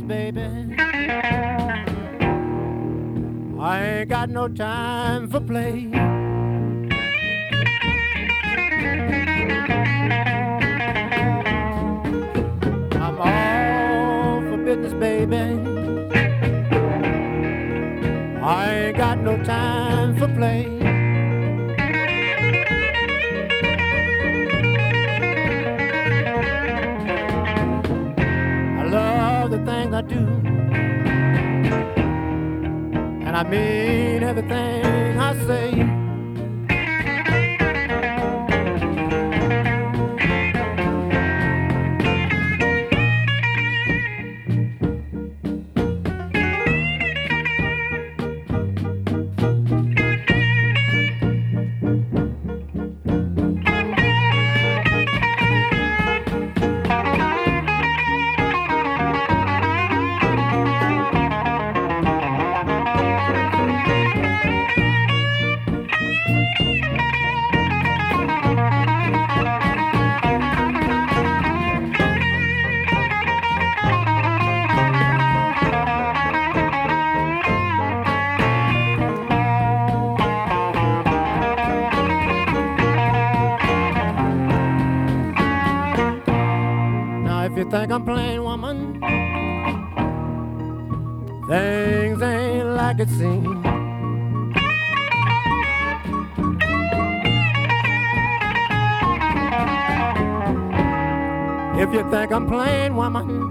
baby. I ain't got no time for play. I'm all for business, baby. I ain't got no time for play. I love the things I do, and I mean everything I say. If you think I'm playing, woman, things ain't like it seems. If you think I'm playing, woman,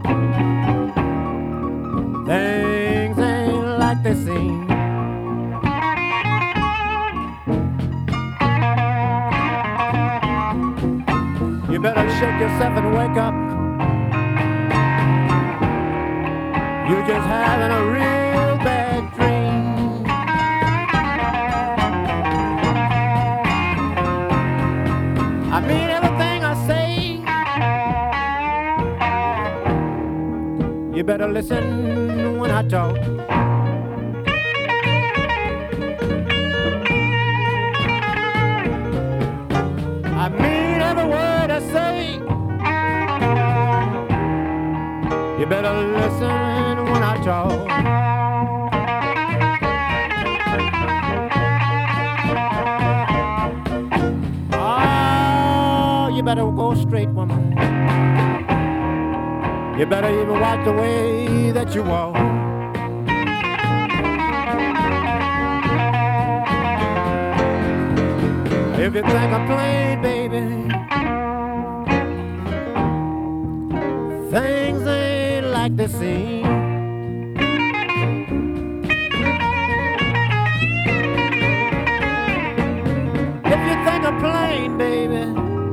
things ain't like they seem. You better shake yourself and wake up. You're just having a real bad dream. I mean everything I say. You better listen when I talk. I mean every word I say. You better listen when I talk. Oh, you better go straight, woman. You better even watch the way that you walk. If you think I'm playing, baby, things ain't like they seem. If you think I'm playing, baby,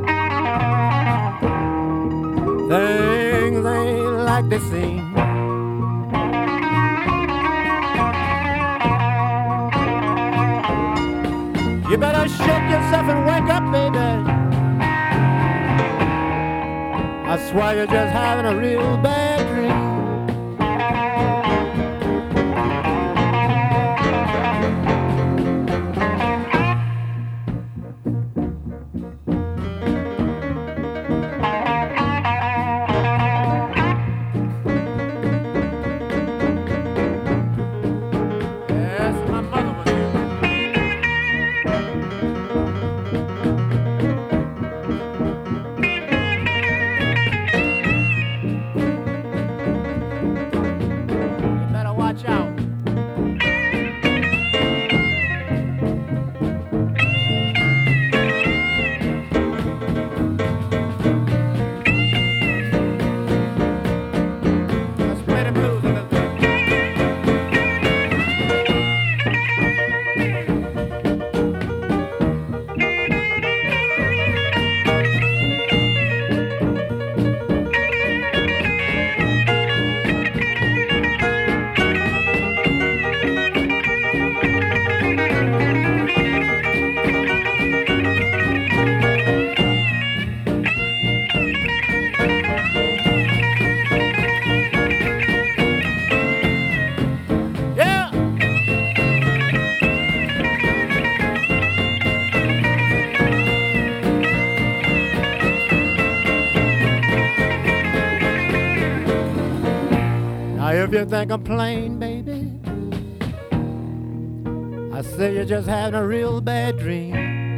things ain't like they seem. You better shake yourself and wake up, baby. I swear you're just having a real bad dream. If you think I'm playing, baby, I say you're just having a real bad dream.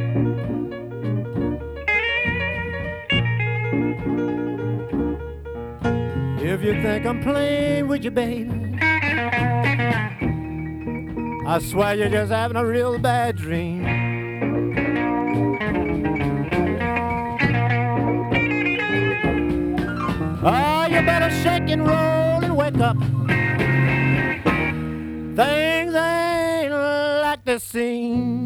If you think I'm playing with you, baby, I swear you're just having a real bad dream. Oh, you better shake and roll and wake up. Things ain't like they seem.